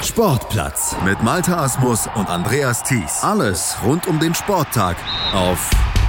Sportplatz mit Malte Asmus und Andreas Thies. Alles rund um den Sporttag auf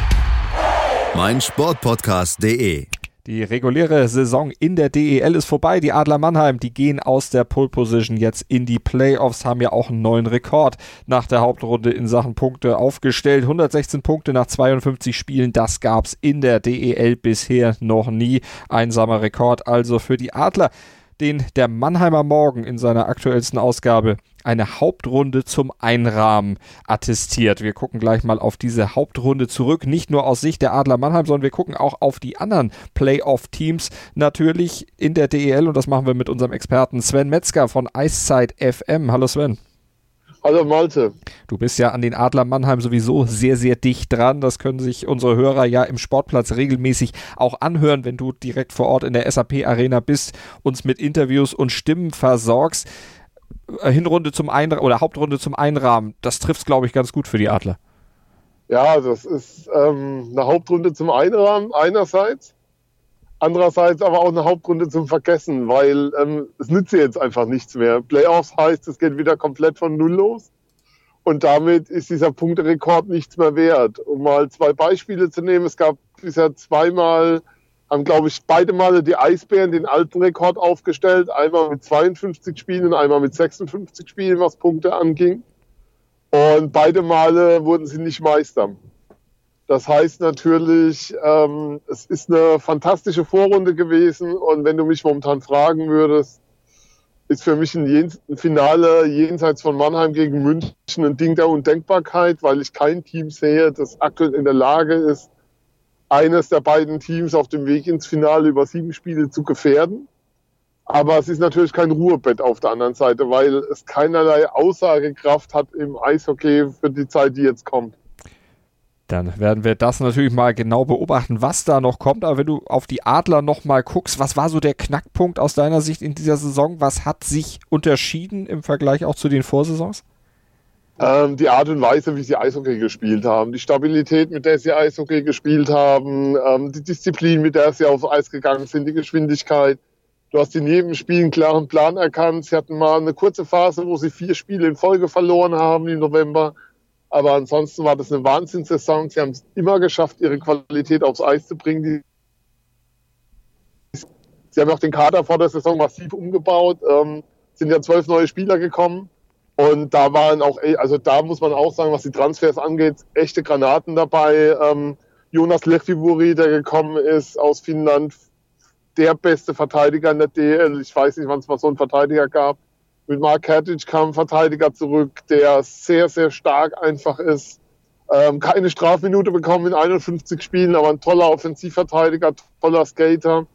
meinsportpodcast.de. Die reguläre Saison in der DEL ist vorbei. Die Adler Mannheim, die gehen aus der Pole Position jetzt in die Playoffs, haben ja auch einen neuen Rekord nach der Hauptrunde in Sachen Punkte aufgestellt. 116 Punkte nach 52 Spielen, das gab's in der DEL bisher noch nie. Einsamer Rekord also für die Adler, den der Mannheimer Morgen in seiner aktuellsten Ausgabe eine Hauptrunde zum Einrahmen attestiert. Wir gucken gleich mal auf diese Hauptrunde zurück, nicht nur aus Sicht der Adler Mannheim, sondern wir gucken auch auf die anderen Playoff-Teams natürlich in der DEL und das machen wir mit unserem Experten Sven Metzger von Eiszeit FM. Hallo Sven. Hallo Malte. Du bist ja an den Adler Mannheim sowieso sehr, sehr dicht dran. Das können sich unsere Hörer ja im Sportplatz regelmäßig auch anhören, wenn du direkt vor Ort in der SAP-Arena bist, uns mit Interviews und Stimmen versorgst. Hinrunde zum oder Hauptrunde zum Einrahmen, das trifft, glaube ich, ganz gut für die Adler. Ja, das ist eine Hauptrunde zum Einrahmen einerseits, andererseits aber auch eine Hauptrunde zum Vergessen, weil es nützt jetzt einfach nichts mehr. Playoffs heißt, es geht wieder komplett von Null los und damit ist dieser Punkterekord nichts mehr wert. Um mal 2 Beispiele zu nehmen, es gab bisher zweimal, haben, glaube ich, beide Male die Eisbären den alten Rekord aufgestellt. Einmal mit 52 Spielen und einmal mit 56 Spielen, was Punkte anging. Und beide Male wurden sie nicht Meister. Das heißt natürlich, es ist eine fantastische Vorrunde gewesen. Und wenn du mich momentan fragen würdest, ist für mich ein Finale jenseits von Mannheim gegen München ein Ding der Undenkbarkeit, weil ich kein Team sehe, das aktuell in der Lage ist, eines der beiden Teams auf dem Weg ins Finale über 7 Spiele zu gefährden. Aber es ist natürlich kein Ruhebett auf der anderen Seite, weil es keinerlei Aussagekraft hat im Eishockey für die Zeit, die jetzt kommt. Dann werden wir das natürlich mal genau beobachten, was da noch kommt. Aber wenn du auf die Adler noch mal guckst, was war so der Knackpunkt aus deiner Sicht in dieser Saison? Was hat sich unterschieden im Vergleich auch zu den Vorsaisons? Die Art und Weise, wie sie Eishockey gespielt haben, die Stabilität, mit der sie Eishockey gespielt haben, die Disziplin, mit der sie aufs Eis gegangen sind, die Geschwindigkeit. Du hast in jedem Spiel einen klaren Plan erkannt. Sie hatten mal eine kurze Phase, wo sie 4 Spiele in Folge verloren haben im November. Aber ansonsten war das eine Wahnsinnssaison. Sie haben es immer geschafft, ihre Qualität aufs Eis zu bringen. Sie haben auch den Kader vor der Saison massiv umgebaut, sind ja 12 neue Spieler gekommen. Und da waren auch, also da muss man auch sagen, was die Transfers angeht, echte Granaten dabei. Jonas Lehtivuri, der gekommen ist aus Finnland, der beste Verteidiger in der DL. Ich weiß nicht, wann es mal so einen Verteidiger gab. Mit Mark Hertage kam ein Verteidiger zurück, der sehr, sehr stark einfach ist. Keine Strafminute bekommen in 51 Spielen, aber ein toller Offensivverteidiger, toller Skater.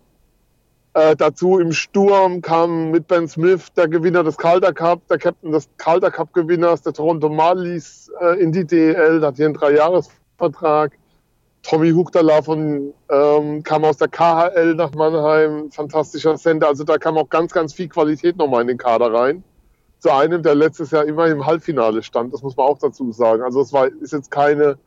Dazu im Sturm kam mit Ben Smith der Gewinner des Calder Cup, der Captain des Calder Cup Gewinners, der Toronto Marlies in die DEL, der hat hier einen 3-Jahres-Vertrag. Tommy Huchtala kam aus der KHL nach Mannheim, fantastischer Center. Also da kam auch ganz, ganz viel Qualität nochmal in den Kader rein. Zu einem, der letztes Jahr immer im Halbfinale stand, das muss man auch dazu sagen. Also es ist jetzt keine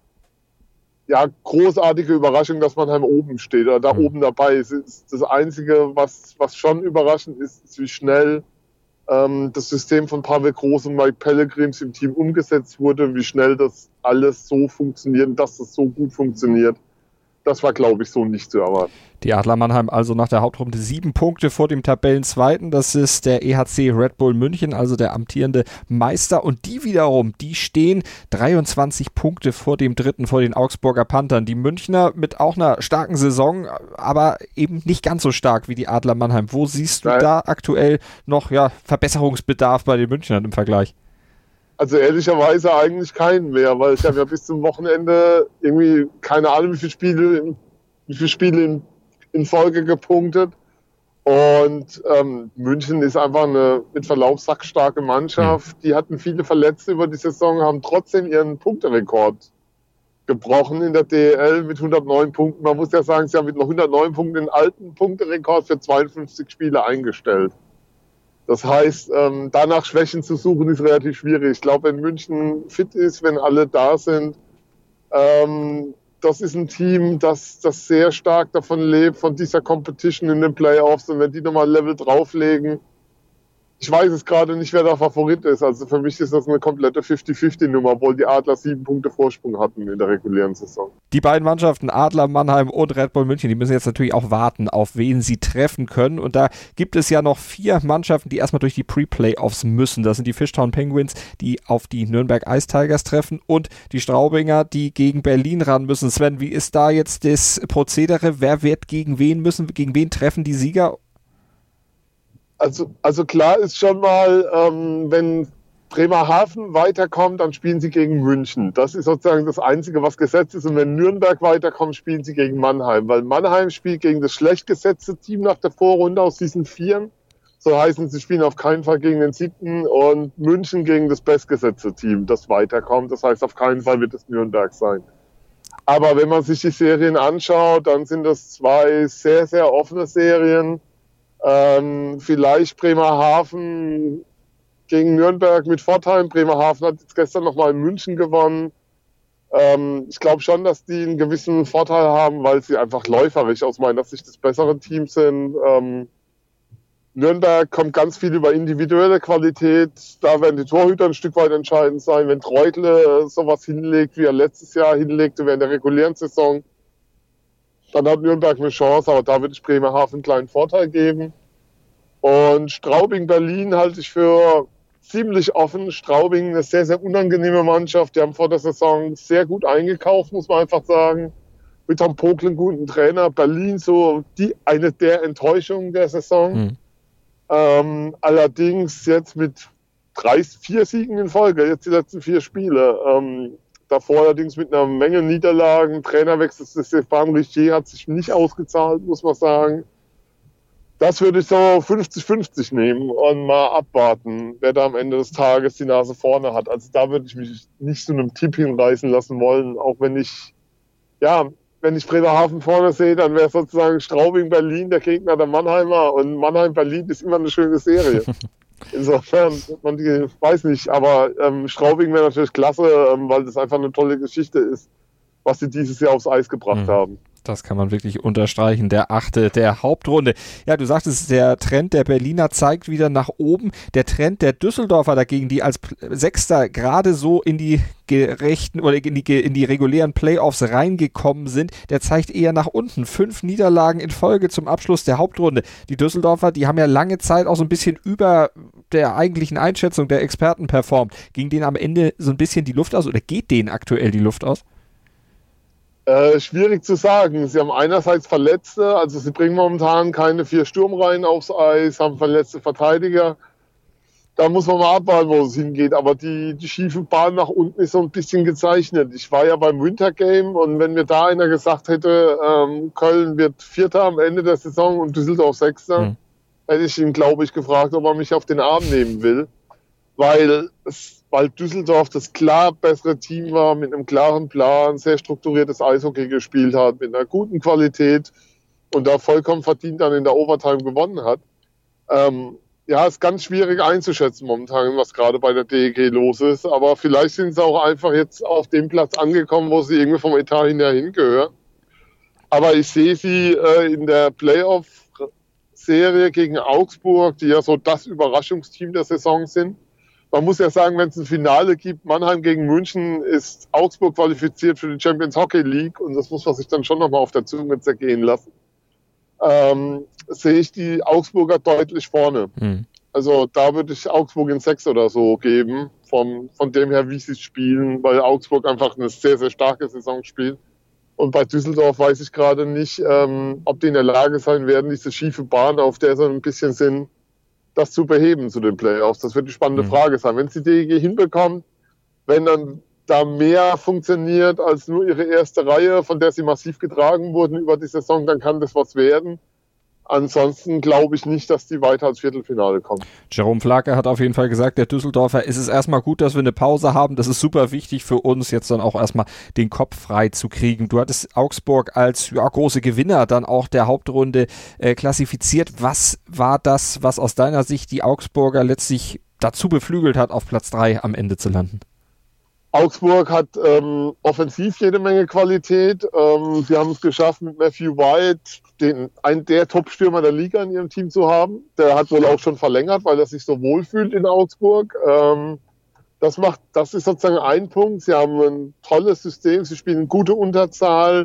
großartige Überraschung, dass Mannheim oben steht oder da oben dabei ist. Das Einzige, was schon überraschend ist, wie schnell das System von Pavel Groß und Mike Pellegrims im Team umgesetzt wurde, wie schnell das alles so funktioniert und dass das so gut funktioniert. Das war, glaube ich, so nicht zu erwarten. Die Adler Mannheim also nach der Hauptrunde 7 Punkte vor dem Tabellenzweiten. Das ist der EHC Red Bull München, also der amtierende Meister. Und die wiederum, die stehen 23 Punkte vor dem Dritten, vor den Augsburger Panthern. Die Münchner mit auch einer starken Saison, aber eben nicht ganz so stark wie die Adler Mannheim. Wo siehst du da aktuell noch Verbesserungsbedarf bei den Münchnern im Vergleich? Also ehrlicherweise eigentlich keinen mehr, weil ich habe ja bis zum Wochenende irgendwie keine Ahnung, wie viele Spiele in Folge gepunktet. Und München ist einfach eine mit Verlaub sackstarke Mannschaft. Die hatten viele Verletzte über die Saison, haben trotzdem ihren Punkterekord gebrochen in der DEL mit 109 Punkten. Man muss ja sagen, sie haben mit noch 109 Punkten den alten Punkterekord für 52 Spiele eingestellt. Das heißt, danach Schwächen zu suchen, ist relativ schwierig. Ich glaube, wenn München fit ist, wenn alle da sind, das ist ein Team, das sehr stark davon lebt, von dieser Competition in den Playoffs. Und wenn die nochmal ein Level drauflegen, Ich weiß es gerade nicht, wer der Favorit ist. Also für mich ist das eine komplette 50-50-Nummer, obwohl die Adler 7 Punkte Vorsprung hatten in der regulären Saison. Die beiden Mannschaften, Adler Mannheim und Red Bull München, die müssen jetzt natürlich auch warten, auf wen sie treffen können. Und da gibt es ja noch 4 Mannschaften, die erstmal durch die Pre-Playoffs müssen. Das sind die Fishtown Penguins, die auf die Nürnberg Ice Tigers treffen, und die Straubinger, die gegen Berlin ran müssen. Sven, wie ist da jetzt das Prozedere? Wer wird gegen wen treffen die Sieger? Also klar ist schon mal, wenn Bremerhaven weiterkommt, dann spielen sie gegen München. Das ist sozusagen das Einzige, was gesetzt ist. Und wenn Nürnberg weiterkommt, spielen sie gegen Mannheim. Weil Mannheim spielt gegen das schlecht gesetzte Team nach der Vorrunde aus diesen 4. So heißen, sie spielen auf keinen Fall gegen den 7. Und München gegen das bestgesetzte Team, das weiterkommt. Das heißt, auf keinen Fall wird es Nürnberg sein. Aber wenn man sich die Serien anschaut, dann sind das 2 sehr, sehr offene Serien. Vielleicht Bremerhaven gegen Nürnberg mit Vorteil. Bremerhaven hat jetzt gestern nochmal in München gewonnen. Ich glaube schon, dass die einen gewissen Vorteil haben, weil sie einfach läuferisch aus meiner Sicht das bessere Team sind. Nürnberg kommt ganz viel über individuelle Qualität. Da werden die Torhüter ein Stück weit entscheidend sein. Wenn Treutle sowas hinlegt, wie er letztes Jahr hinlegte während der regulären Saison, dann hat Nürnberg eine Chance, aber da würde ich Bremerhaven einen kleinen Vorteil geben. Und Straubing-Berlin halte ich für ziemlich offen. Straubing eine sehr, sehr unangenehme Mannschaft. Die haben vor der Saison sehr gut eingekauft, muss man einfach sagen. Mit Tom Pokl einen guten Trainer. Berlin so eine der Enttäuschungen der Saison. Allerdings jetzt mit 4 Siegen in Folge, jetzt die letzten 4 Spiele. Davor allerdings mit einer Menge Niederlagen. Trainerwechsel Stéphane Richer hat sich nicht ausgezahlt, muss man sagen. Das würde ich so 50-50 nehmen und mal abwarten, wer da am Ende des Tages die Nase vorne hat. Also da würde ich mich nicht zu einem Tipp hinreißen lassen wollen, auch wenn ich Bremerhaven vorne sehe, dann wäre sozusagen Straubing-Berlin der Gegner der Mannheimer, und Mannheim-Berlin ist immer eine schöne Serie. Insofern, weiß nicht, aber Straubing wäre natürlich klasse, weil das einfach eine tolle Geschichte ist, was sie dieses Jahr aufs Eis gebracht haben. Das kann man wirklich unterstreichen. Der 8. der Hauptrunde. Ja, du sagtest, der Trend der Berliner zeigt wieder nach oben. Der Trend der Düsseldorfer dagegen, die als 6. gerade so in die gerechten oder in die regulären Playoffs reingekommen sind, der zeigt eher nach unten. 5 Niederlagen in Folge zum Abschluss der Hauptrunde. Die Düsseldorfer, die haben ja lange Zeit auch so ein bisschen über der eigentlichen Einschätzung der Experten performt. Ging denen am Ende so ein bisschen die Luft aus oder geht denen aktuell die Luft aus? Schwierig zu sagen. Sie haben einerseits Verletzte, also sie bringen momentan keine 4 Sturmreihen aufs Eis, haben verletzte Verteidiger. Da muss man mal abwarten, wo es hingeht. Aber die schiefe Bahn nach unten ist so ein bisschen gezeichnet. Ich war ja beim Winter Game, und wenn mir da einer gesagt hätte, Köln wird 4. am Ende der Saison und Düsseldorf 6., hätte ich ihn, glaube ich, gefragt, ob er mich auf den Arm nehmen will. Weil Düsseldorf das klar bessere Team war, mit einem klaren Plan, sehr strukturiertes Eishockey gespielt hat, mit einer guten Qualität und da vollkommen verdient dann in der Overtime gewonnen hat. Ist ganz schwierig einzuschätzen momentan, was gerade bei der DEG los ist, aber vielleicht sind sie auch einfach jetzt auf dem Platz angekommen, wo sie irgendwie vom Etat hingehören. Aber ich sehe sie in der Playoff-Serie gegen Augsburg, die ja so das Überraschungsteam der Saison sind. Man muss ja sagen, wenn es ein Finale gibt, Mannheim gegen München, ist Augsburg qualifiziert für die Champions Hockey League, und das muss man sich dann schon nochmal auf der Zunge zergehen lassen. Sehe ich die Augsburger deutlich vorne. Also da würde ich Augsburg in 6 oder so geben, von dem her, wie sie spielen, weil Augsburg einfach eine sehr, sehr starke Saison spielt. Und bei Düsseldorf weiß ich gerade nicht, ob die in der Lage sein werden, diese schiefe Bahn, auf der sie ein bisschen sind, das zu beheben zu den Playoffs. Das wird die spannende Frage sein. Wenn sie die hinbekommt, wenn dann da mehr funktioniert als nur ihre erste Reihe, von der sie massiv getragen wurden über die Saison, dann kann das was werden. Ansonsten glaube ich nicht, dass die weiter als Viertelfinale kommen. Jerome Flake hat auf jeden Fall gesagt, der Düsseldorfer, es ist erstmal gut, dass wir eine Pause haben. Das ist super wichtig für uns, jetzt dann auch erstmal den Kopf frei zu kriegen. Du hattest Augsburg als große Gewinner dann auch der Hauptrunde klassifiziert. Was war das, was aus deiner Sicht die Augsburger letztlich dazu beflügelt hat, auf Platz 3 am Ende zu landen? Augsburg hat offensiv jede Menge Qualität. Sie haben es geschafft, mit Matthew White einen der Top-Stürmer der Liga in ihrem Team zu haben. Der hat wohl auch schon verlängert, weil er sich so wohlfühlt in Augsburg. Das ist sozusagen ein Punkt. Sie haben ein tolles System. Sie spielen gute Unterzahl.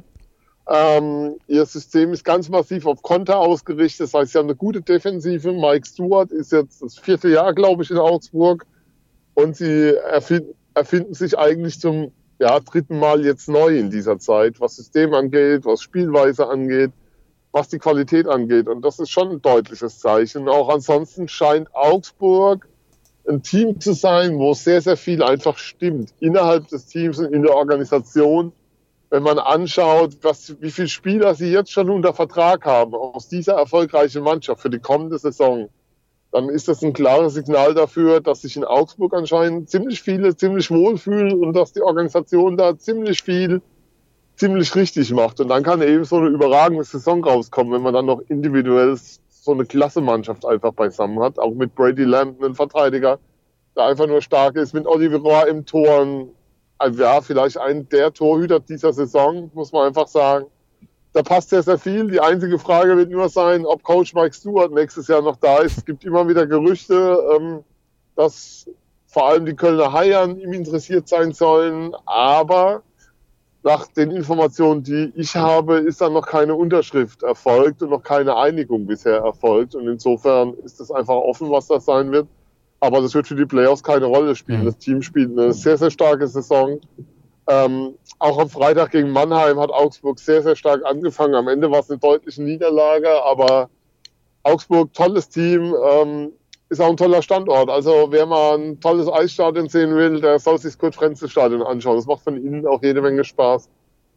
Ihr System ist ganz massiv auf Konter ausgerichtet. Das heißt, sie haben eine gute Defensive. Mike Stewart ist jetzt das 4. Jahr, glaube ich, in Augsburg. Und sie erfinden sich eigentlich zum 3. Mal jetzt neu in dieser Zeit, was System angeht, was Spielweise angeht, was die Qualität angeht. Und das ist schon ein deutliches Zeichen. Auch ansonsten scheint Augsburg ein Team zu sein, wo sehr, sehr viel einfach stimmt. Innerhalb des Teams und in der Organisation. Wenn man anschaut, wie viele Spieler sie jetzt schon unter Vertrag haben aus dieser erfolgreichen Mannschaft für die kommende Saison, dann ist das ein klares Signal dafür, dass sich in Augsburg anscheinend ziemlich viele ziemlich wohlfühlen und dass die Organisation da ziemlich viel ziemlich richtig macht. Und dann kann eben so eine überragende Saison rauskommen, wenn man dann noch individuell so eine Klasse-Mannschaft einfach beisammen hat. Auch mit Brady Lamb, einen Verteidiger, der einfach nur stark ist, mit Olivier Roy im Tor. Vielleicht ein der Torhüter dieser Saison, muss man einfach sagen. Da passt sehr, sehr viel. Die einzige Frage wird nur sein, ob Coach Mike Stewart nächstes Jahr noch da ist. Es gibt immer wieder Gerüchte, dass vor allem die Kölner Haie an ihm interessiert sein sollen. Aber nach den Informationen, die ich habe, ist dann noch keine Unterschrift erfolgt und noch keine Einigung bisher erfolgt. Und insofern ist es einfach offen, was das sein wird. Aber das wird für die Playoffs keine Rolle spielen. Das Team spielt eine sehr, sehr starke Saison. Auch am Freitag gegen Mannheim hat Augsburg sehr, sehr stark angefangen. Am Ende war es eine deutliche Niederlage, aber Augsburg, tolles Team, ist auch ein toller Standort. Also wer mal ein tolles Eisstadion sehen will, der soll sich das Kurt-Frenzel-Stadion anschauen. Das macht von innen auch jede Menge Spaß.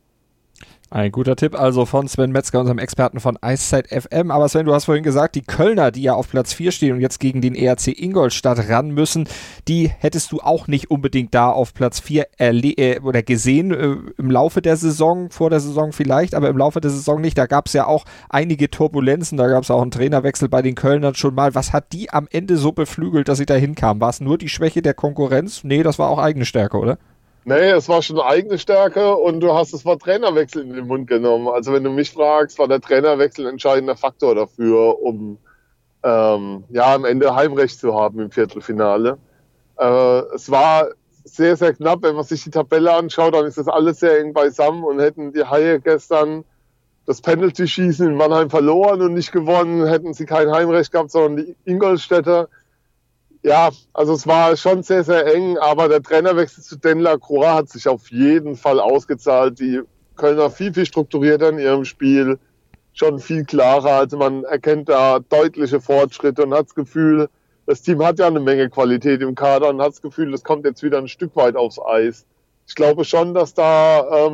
Ein guter Tipp also von Sven Metzger, unserem Experten von Eiszeit FM. Aber Sven, du hast vorhin gesagt, die Kölner, die ja auf Platz 4 stehen und jetzt gegen den ERC Ingolstadt ran müssen, die hättest du auch nicht unbedingt da auf Platz 4 oder gesehen im Laufe der Saison, vor der Saison vielleicht, aber im Laufe der Saison nicht. Da gab es ja auch einige Turbulenzen, da gab es auch einen Trainerwechsel bei den Kölnern schon mal. Was hat die am Ende so beflügelt, dass sie da hinkamen? War es nur die Schwäche der Konkurrenz? Nee, das war auch eigene Stärke, oder? Nee, es war schon eigene Stärke und du hast das Wort Trainerwechsel in den Mund genommen. Also wenn du mich fragst, war der Trainerwechsel ein entscheidender Faktor dafür, um am Ende Heimrecht zu haben im Viertelfinale. Es war sehr, sehr knapp. Wenn man sich die Tabelle anschaut, dann ist das alles sehr eng beisammen und hätten die Haie gestern das Penalty-Schießen in Mannheim verloren und nicht gewonnen, hätten sie kein Heimrecht gehabt, sondern die Ingolstädter. Ja, also es war schon sehr, sehr eng, aber der Trainerwechsel zu Dan Lacroix hat sich auf jeden Fall ausgezahlt. Die Kölner viel, viel strukturierter in ihrem Spiel, schon viel klarer. Also man erkennt da deutliche Fortschritte und hat das Gefühl, das Team hat ja eine Menge Qualität im Kader und hat das Gefühl, das kommt jetzt wieder ein Stück weit aufs Eis. Ich glaube schon, dass da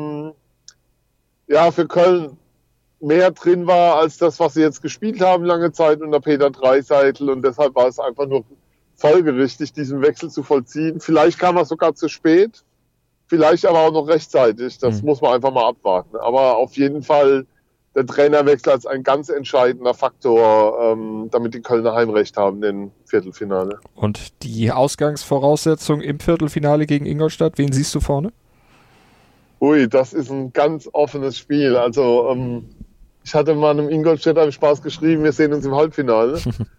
für Köln mehr drin war als das, was sie jetzt gespielt haben lange Zeit unter Peter Dreiseitel und deshalb war es einfach nur folgerichtig, diesen Wechsel zu vollziehen. Vielleicht kam er sogar zu spät, vielleicht aber auch noch rechtzeitig. Das muss man einfach mal abwarten. Aber auf jeden Fall der Trainerwechsel als ein ganz entscheidender Faktor, damit die Kölner Heimrecht haben im Viertelfinale. Und die Ausgangsvoraussetzung im Viertelfinale gegen Ingolstadt, wen siehst du vorne? Ui, das ist ein ganz offenes Spiel. Also ich hatte mal einem Ingolstädter im Spaß geschrieben, wir sehen uns im Halbfinale.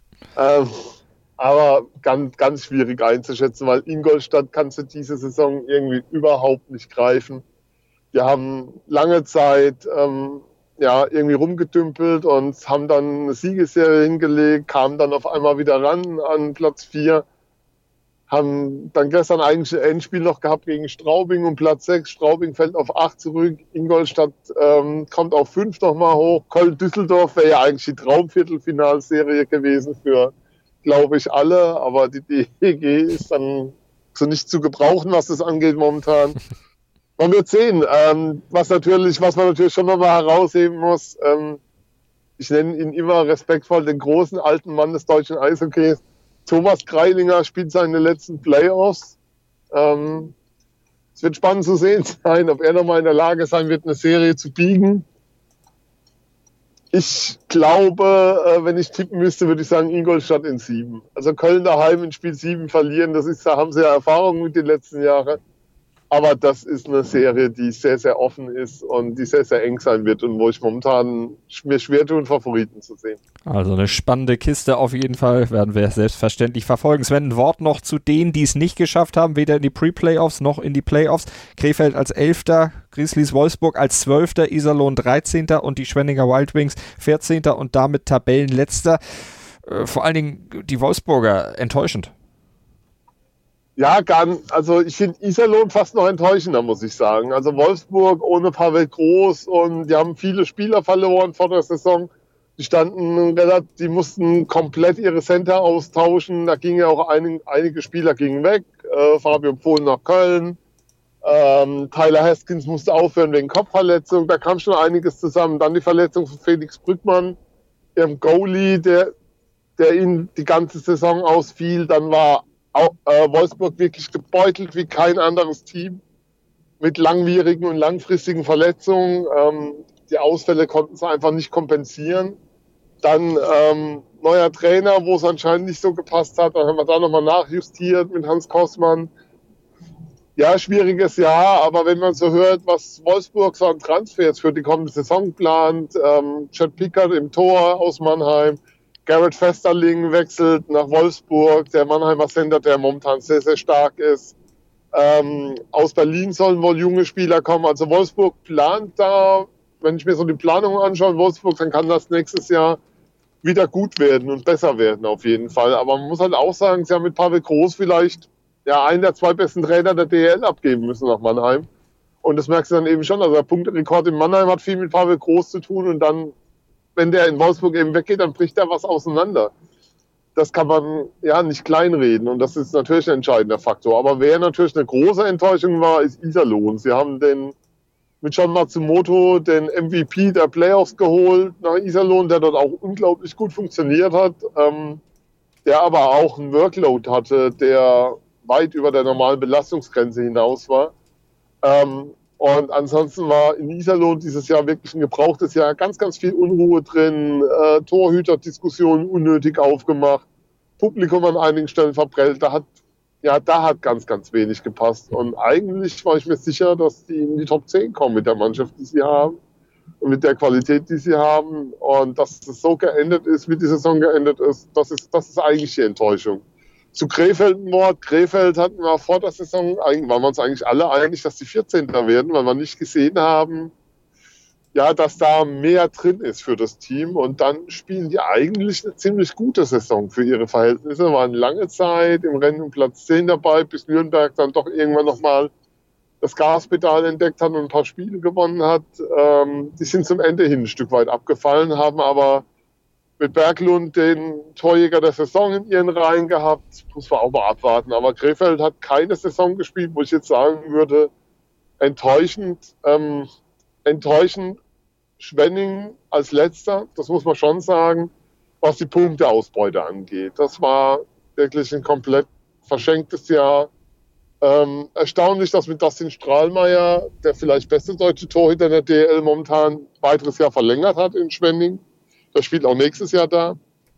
Aber ganz, ganz schwierig einzuschätzen, weil Ingolstadt kannst du diese Saison irgendwie überhaupt nicht greifen. Die haben lange Zeit irgendwie rumgedümpelt und haben dann eine Siegesserie hingelegt, kamen dann auf einmal wieder ran an Platz 4, haben dann gestern eigentlich ein Endspiel noch gehabt gegen Straubing um Platz 6. Straubing fällt auf 8 zurück, Ingolstadt kommt auf 5 nochmal hoch. Köln-Düsseldorf wäre ja eigentlich die Traumviertelfinalserie gewesen für, glaube ich, alle, aber die DEG ist dann so nicht zu gebrauchen, was das angeht momentan. Man wird sehen. Was man natürlich schon nochmal herausheben muss, ich nenne ihn immer respektvoll den großen alten Mann des deutschen Eishockeys. Thomas Greilinger spielt seine letzten Playoffs. Es wird spannend zu sehen sein, ob er nochmal in der Lage sein wird, eine Serie zu biegen. Ich glaube, wenn ich tippen müsste, würde ich sagen Ingolstadt in 7. Also Köln daheim in Spiel 7 verlieren, da haben sie ja Erfahrung mit den letzten Jahren. Aber das ist eine Serie, die sehr, sehr offen ist und die sehr, sehr eng sein wird und wo ich momentan mir schwer tue, einen Favoriten zu sehen. Also eine spannende Kiste auf jeden Fall, werden wir selbstverständlich verfolgen. Sven, ein Wort noch zu denen, die es nicht geschafft haben, weder in die Pre-Playoffs noch in die Playoffs. Krefeld als 11., Grizzlies Wolfsburg als 12., Iserlohn 13. und die Schwenninger Wild Wings 14. und damit Tabellenletzter. Vor allen Dingen die Wolfsburger enttäuschend. Ja, also ich finde Iserlohn fast noch enttäuschender, muss ich sagen. Also Wolfsburg ohne Pavel Groß und die haben viele Spieler verloren vor der Saison. Die mussten komplett ihre Center austauschen. Da gingen ja auch einige Spieler gingen weg. Fabio Pohl nach Köln. Tyler Haskins musste aufhören wegen Kopfverletzung. Da kam schon einiges zusammen. Dann die Verletzung von Felix Brückmann, ihrem Goalie, der ihnen die ganze Saison ausfiel. Dann war Wolfsburg wirklich gebeutelt wie kein anderes Team mit langwierigen und langfristigen Verletzungen. Die Ausfälle konnten sie einfach nicht kompensieren. Dann neuer Trainer, wo es anscheinend nicht so gepasst hat. Dann haben wir da nochmal nachjustiert mit Hans Kossmann. Ja, schwieriges Jahr, aber wenn man so hört, was Wolfsburg so an Transfers für die kommende Saison plant, Chad Pickard im Tor aus Mannheim, Garrett Festerling wechselt nach Wolfsburg, der Mannheimer Center, der momentan sehr, sehr stark ist. Aus Berlin sollen wohl junge Spieler kommen. Also Wolfsburg plant da, wenn ich mir so die Planung anschaue in Wolfsburg, dann kann das nächstes Jahr wieder gut werden und besser werden auf jeden Fall. Aber man muss halt auch sagen, sie haben mit Pavel Groß vielleicht einen der 2 besten Trainer der DEL abgeben müssen nach Mannheim. Und das merkst du dann eben schon. Also der Punkterekord in Mannheim hat viel mit Pavel Groß zu tun und dann, wenn der in Wolfsburg eben weggeht, dann bricht da was auseinander. Das kann man nicht kleinreden und das ist natürlich ein entscheidender Faktor. Aber wer natürlich eine große Enttäuschung war, ist Iserlohn. Sie haben mit John Matsumoto den MVP der Playoffs geholt nach Iserlohn, der dort auch unglaublich gut funktioniert hat, der aber auch einen Workload hatte, der weit über der normalen Belastungsgrenze hinaus war. Und ansonsten war in Iserlohn dieses Jahr wirklich ein gebrauchtes Jahr, ganz, ganz viel Unruhe drin, Torhüterdiskussionen unnötig aufgemacht, Publikum an einigen Stellen verprellt, da hat ganz, ganz wenig gepasst. Und eigentlich war ich mir sicher, dass die in die Top 10 kommen mit der Mannschaft, die sie haben und mit der Qualität, die sie haben. Und dass es so geendet ist, wie die Saison geendet ist, das ist eigentlich die Enttäuschung. Zu Krefeld ein Wort. Krefeld hatten wir vor der Saison, waren wir uns eigentlich alle einig, dass die 14. werden, weil wir nicht gesehen haben, dass da mehr drin ist für das Team. Und dann spielen die eigentlich eine ziemlich gute Saison für ihre Verhältnisse. Waren lange Zeit im Rennen um Platz 10 dabei, bis Nürnberg dann doch irgendwann nochmal das Gaspedal entdeckt hat und ein paar Spiele gewonnen hat. Die sind zum Ende hin ein Stück weit abgefallen, haben aber mit Berglund den Torjäger der Saison in ihren Reihen gehabt. Muss man auch mal abwarten. Aber Krefeld hat keine Saison gespielt, wo ich jetzt sagen würde, enttäuschend. Schwenning als Letzter, das muss man schon sagen, was die Punkteausbeute angeht. Das war wirklich ein komplett verschenktes Jahr. Erstaunlich, dass mit Dustin Strahlmeier, der vielleicht beste deutsche Torhüter der DL momentan, ein weiteres Jahr verlängert hat in Schwenning. Der spielt auch nächstes Jahr da.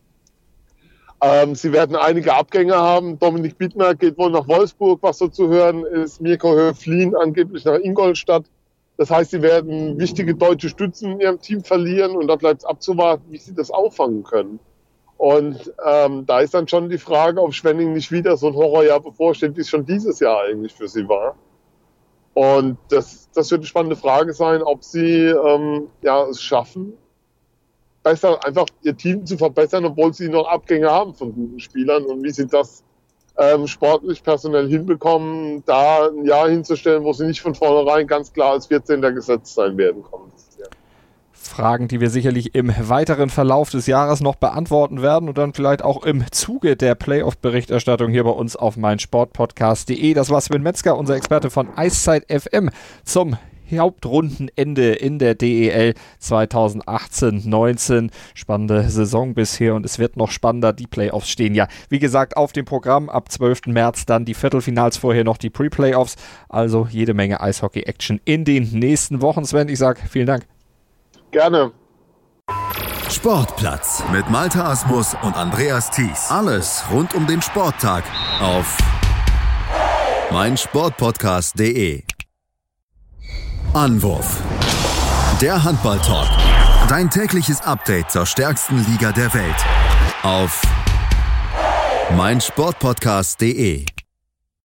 Sie werden einige Abgänge haben. Dominik Bittner geht wohl nach Wolfsburg, was so zu hören ist. Mirko Höflin angeblich nach Ingolstadt. Das heißt, sie werden wichtige deutsche Stützen in ihrem Team verlieren und da bleibt es abzuwarten, wie sie das auffangen können. Und da ist dann schon die Frage, ob Schwenning nicht wieder so ein Horrorjahr bevorsteht, wie es schon dieses Jahr eigentlich für sie war. Und das wird eine spannende Frage sein, ob sie es schaffen, besser einfach ihr Team zu verbessern, obwohl sie noch Abgänge haben von guten Spielern und wie sie das sportlich, personell hinbekommen, da ein Jahr hinzustellen, wo sie nicht von vornherein ganz klar als 14. gesetzt sein werden kommendes Jahr. Fragen, die wir sicherlich im weiteren Verlauf des Jahres noch beantworten werden und dann vielleicht auch im Zuge der Playoff-Berichterstattung hier bei uns auf meinsportpodcast.de. Das war Sven Metzger, unser Experte von Eiszeit FM zum Hauptrundenende in der DEL 2018-19. Spannende Saison bisher und es wird noch spannender. Die Playoffs stehen ja, wie gesagt, auf dem Programm. Ab 12. März dann die Viertelfinals, vorher noch die Pre-Playoffs. Also jede Menge Eishockey-Action in den nächsten Wochen. Sven, ich sage vielen Dank. Gerne. Sportplatz mit Malte Asmus und Andreas Thies. Alles rund um den Sporttag auf meinsportpodcast.de. Anwurf. Der Handball-Talk. Dein tägliches Update zur stärksten Liga der Welt. Auf meinsportpodcast.de.